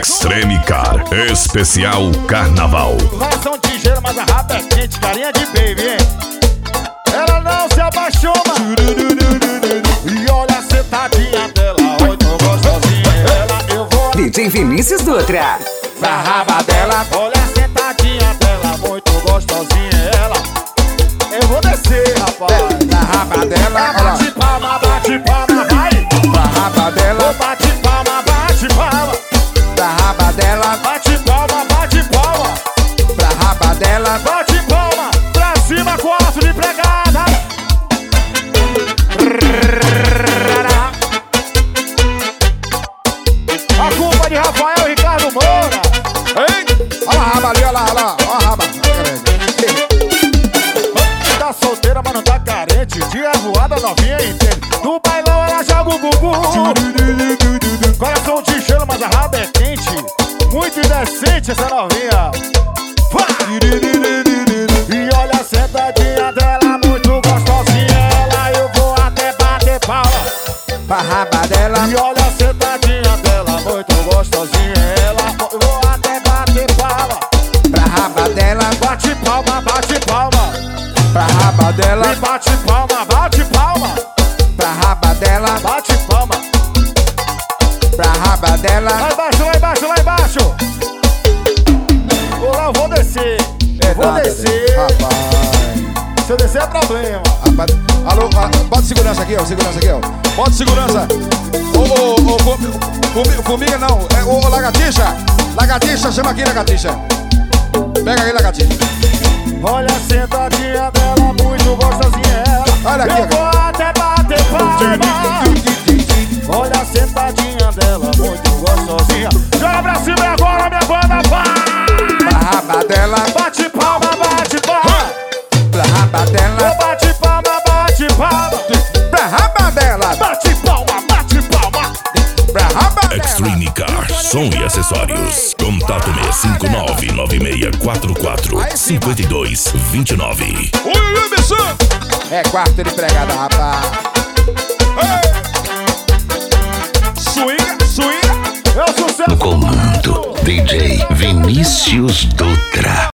Extreme Car, especial Carnaval. Coração de gelo, mas a raba é quente, carinha de baby, hein? Ela não se apaixona. E olha a sentadinha dela, oi, tô gostosinha. Ela, eu vou DJ Vinícius Dutra. pra raba dela. Olha a sentadinha dela, muito gostosinha. Ela, eu vou descer, rapaz. Na raba dela, olha lá. Bate palma, vai. Na raba dela, Bate palma, bate palma. na raba dela, Bate palma, bate palma. pra raba dela. Bate palma, pra cima, quarto de pregada. A culpa de Rafael e Ricardo Moura. Hein? Olha a raba ali, olha lá, olha a raba. Tá solteira, mas não tá carente. Dia voada, novinha entende. No bailão ela joga o bumbum. Coração de gelo, mas a raba é quente. Muito indecente essa novinha. Pá! E olha a sentadinha dela, muito gostosinha. Ela, eu vou até bater palma. Pra raba dela, E olha a sentadinha dela, muito gostosinha. Ela, eu vou até bater palma. pra raba dela, Bate palma, bate palma. pra raba dela, E bate palma, bate palma. pra raba dela, Bate palma. pra raba dela. Lá embaixo, lá embaixo, lá embaixo. Vou lá, eu vou descer. Eu vou descer. Rapaz. Se eu descer é problema. Rapaz. Alô, bota segurança aqui, ó. Segurança aqui, ó. Bota segurança. Formiga não. Ô, lagartixa. Lagartixa, chama aqui, lagartixa. Pega aí, lagartixa. Olha a sentadinha dela, muito gostosinha. Ela, Olha aqui, eu vou até bater palma. Olha a sentadinha dela, muito gostosinha. Joga pra cima e agora, minha banda, pá! Pra raba dela, Bate palma, bate palma. pra raba dela, Bate palma, bate palma. pra raba dela, Bate palma, bate palma. pra raba dela. Extreme Car, som e acessórios. Contato 659-9644-5229. Oi, missão. É quarto de pregada, rapaz. Swinga, swinga. É o sucesso. Comando DJ Vinícius Dutra.